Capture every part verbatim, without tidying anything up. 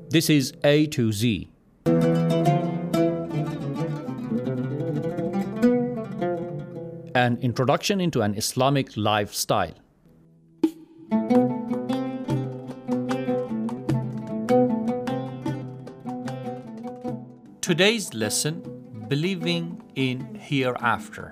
This is A to Z. An introduction into an Islamic lifestyle. Today's lesson, believing in hereafter.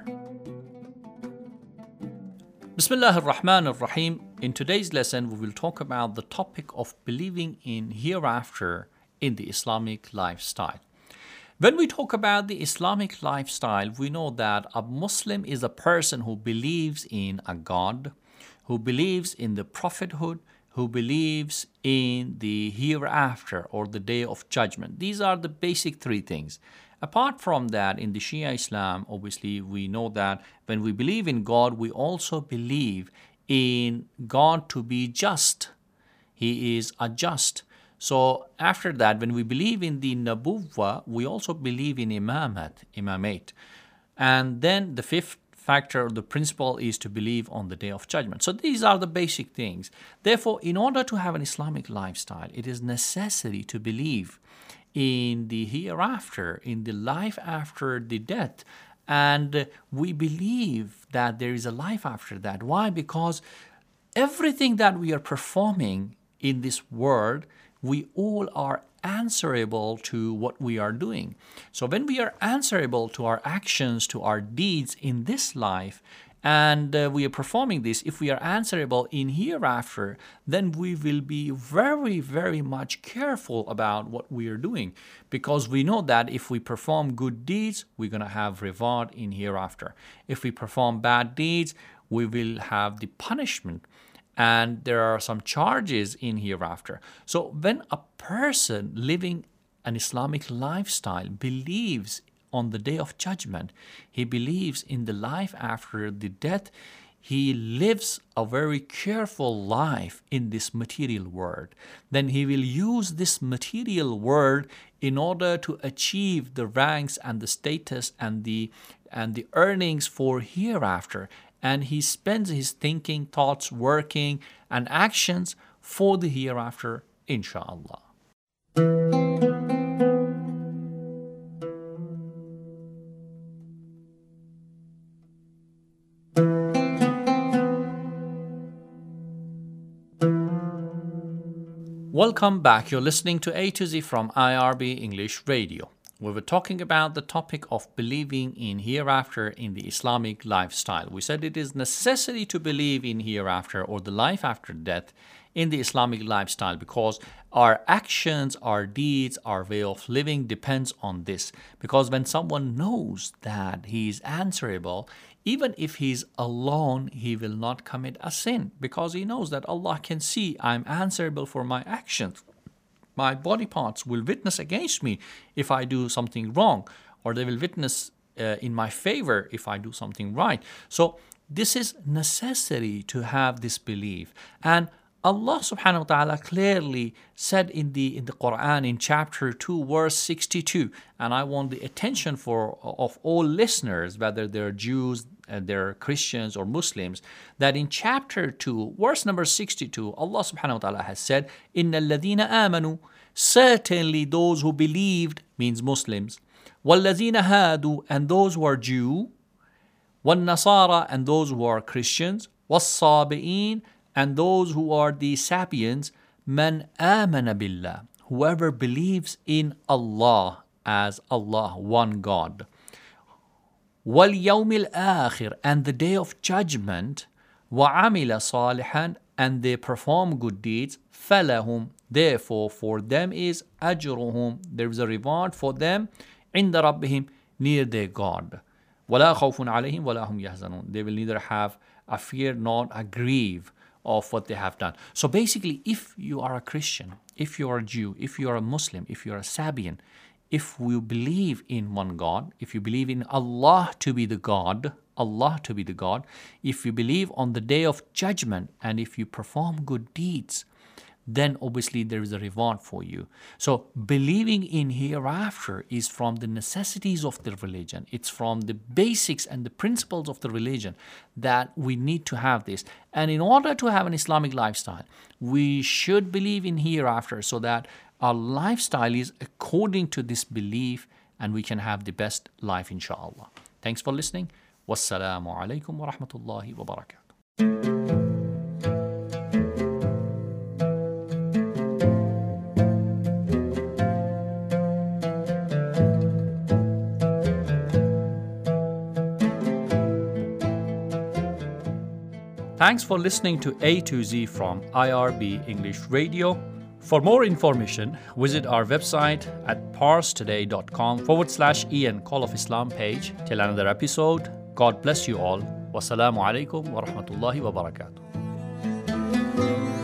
Bismillah ar-Rahman ar-Rahim. In today's lesson, we will talk about the topic of believing in hereafter in the Islamic lifestyle. When we talk about the Islamic lifestyle, we know that a Muslim is a person who believes in a God, who believes in the prophethood, who believes in the hereafter or the day of judgment. These are the basic three things. Apart from that, in the Shia Islam, obviously, we know that when we believe in God, we also believe in God to be just. He is a just. So after that, when we believe in the Nabuwwah, we also believe in Imamat, Imamate. And then the fifth factor, the principle, is to believe on the Day of Judgment. So these are the basic things. Therefore, in order to have an Islamic lifestyle, it is necessary to believe in the hereafter, in the life after the death. And we believe that there is a life after that. Why? Because everything that we are performing in this world, we all are answerable to what we are doing. So when we are answerable to our actions, to our deeds in this life, and uh, we are performing this, if we are answerable in hereafter, then we will be very, very much careful about what we are doing, because we know that if we perform good deeds, we're going to have reward in hereafter. If we perform bad deeds, we will have the punishment. And there are some charges in hereafter. So when a person living an Islamic lifestyle believes on the Day of Judgment, he believes in the life after the death, he lives a very careful life in this material world. Then he will use this material world in order to achieve the ranks and the status and the and the earnings for hereafter. And he spends his thinking, thoughts, working, and actions for the hereafter, inshallah. Welcome back. You're listening to A to Z from I R B English Radio. We were talking about the topic of believing in hereafter in the Islamic lifestyle. We said it is necessary to believe in hereafter or the life after death in the Islamic lifestyle because our actions, our deeds, our way of living depends on this. Because when someone knows that he is answerable, even if he's alone, he will not commit a sin because he knows that Allah can see I'm answerable for my actions. My body parts will witness against me if I do something wrong, or they will witness uh, in my favor if I do something right. So this is necessary to have this belief. And Allah subhanahu wa ta'ala clearly said in the in the Quran in chapter two, verse sixty-two, and I want the attention for of all listeners, whether they're Jews, uh, they're Christians or Muslims, that in chapter two, verse number sixty-two, Allah subhanahu wa ta'ala has said, Inna alladhina amanu, certainly those who believed, means Muslims, wallazina hadu, and those who are Jew, wal nasara, and those who are Christians, was sabi'in, and those who are the Sapiens, man amana billah, whoever believes in Allah as Allah, one God. Wal yawmil akhir, and the day of judgment, wa amila salihan, and they perform good deeds, falahum, therefore for them is ajruhum, there is a reward for them, inda rabbihim, near their God. Wala khawfun alayhim, wala hum yahzanun, they will neither have a fear nor a grieve of what they have done. So basically, if you are a Christian, if you are a Jew, if you are a Muslim, if you are a Sabian, if you believe in one God, if you believe in Allah to be the God, Allah to be the God, if you believe on the day of judgment, and if you perform good deeds, then obviously there is a reward for you. So believing in hereafter is from the necessities of the religion. It's from the basics and the principles of the religion that we need to have this. And in order to have an Islamic lifestyle, we should believe in hereafter so that our lifestyle is according to this belief and we can have the best life, inshallah. Thanks for listening. Wassalamu alaikum wa rahmatullahi wa barakatuh. Thanks for listening to A to Z from I R B English Radio. For more information, visit our website at parstoday.com forward slash Ian Call of Islam page. Till another episode, God bless you all. Wassalamu alaikum wa rahmatullahi wa barakatuh.